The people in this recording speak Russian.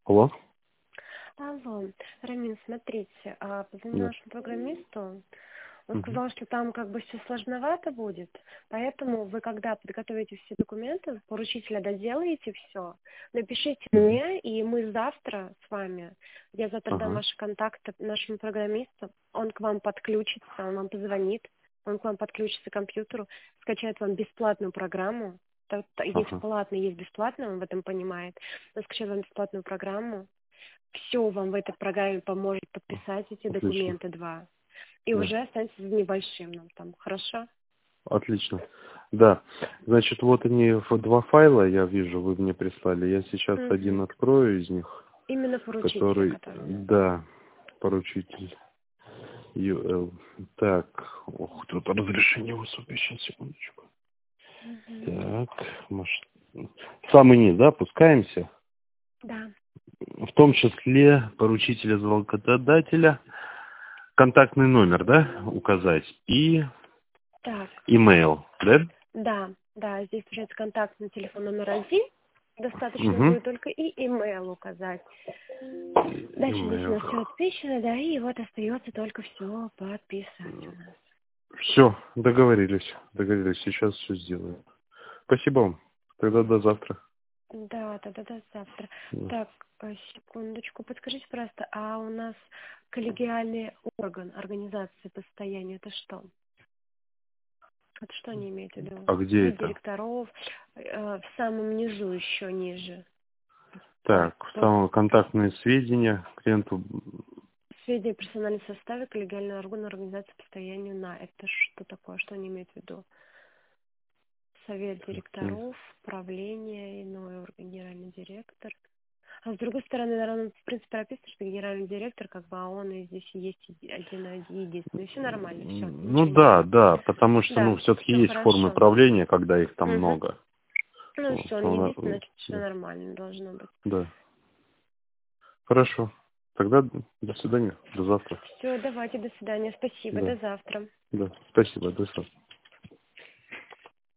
Алло? Алло, Рамин, смотрите, позвонила Да. нашему программисту. Он Мгм. сказал, что там как бы все сложновато будет, поэтому вы, когда подготовите все документы, поручителя доделаете все, напишите Мгм. мне, и мы завтра с вами, я завтра дам Ага. ваши контакты нашему программисту, он к вам подключится, он вам позвонит, он к вам подключится к компьютеру, скачает вам бесплатную программу. Есть Ага. платный, есть бесплатный, он в этом понимает. Он скачает вам бесплатную программу, все вам в этой программе поможет подписать эти Отлично. документы два. И Да. уже останется небольшим нам там. Хорошо? Отлично. Да. Значит, вот они, два файла, я вижу, вы мне прислали. Я сейчас один Угу. открою из них, Именно поручителя, который, который. да, поручитель UL. Так, ох, тут разрешение высокое, сейчас, секундочку. Угу. Так, самый низ, да, опускаемся. Да. В том числе поручителя звонкодателя, контактный номер, да, указать, и Так. имейл, да? Да, здесь получается контактный телефон номер один. Достаточно Угу. будет только и имейл указать. Дальше здесь у Имейл. нас все отписано, да, и вот остается только все подписать у нас. Все, договорились. Договорились, сейчас все сделаю. Спасибо вам. Тогда до завтра. Да, до завтра. Да. Так, секундочку, подскажите, пожалуйста, а у нас коллегиальный орган организации по состоянию, это что? Это что они имеют в виду? А где Совет это? директоров, в самом низу, еще ниже. Так, там контактные сведения клиенту. Сведения о персональном составе, коллегиальный орган организации по состоянию на. Это что такое? Что они имеют в виду? Совет директоров, правление, иной орган, генеральный директор. А с другой стороны, наверное, в принципе, прописано, что генеральный директор, как бы, а он и здесь и есть один единственный. Все нормально, все, Ну ничего не да, меняется. да, потому что, Да, ну, все-таки все есть формы хорошо. правления, когда их там Угу. много. Ну Вот, все, он единственный, значит, все да, нормально должно быть. да. Хорошо. Тогда до свидания, до завтра. Все, давайте, до свидания. Спасибо, Да, до завтра. да, спасибо, до завтра.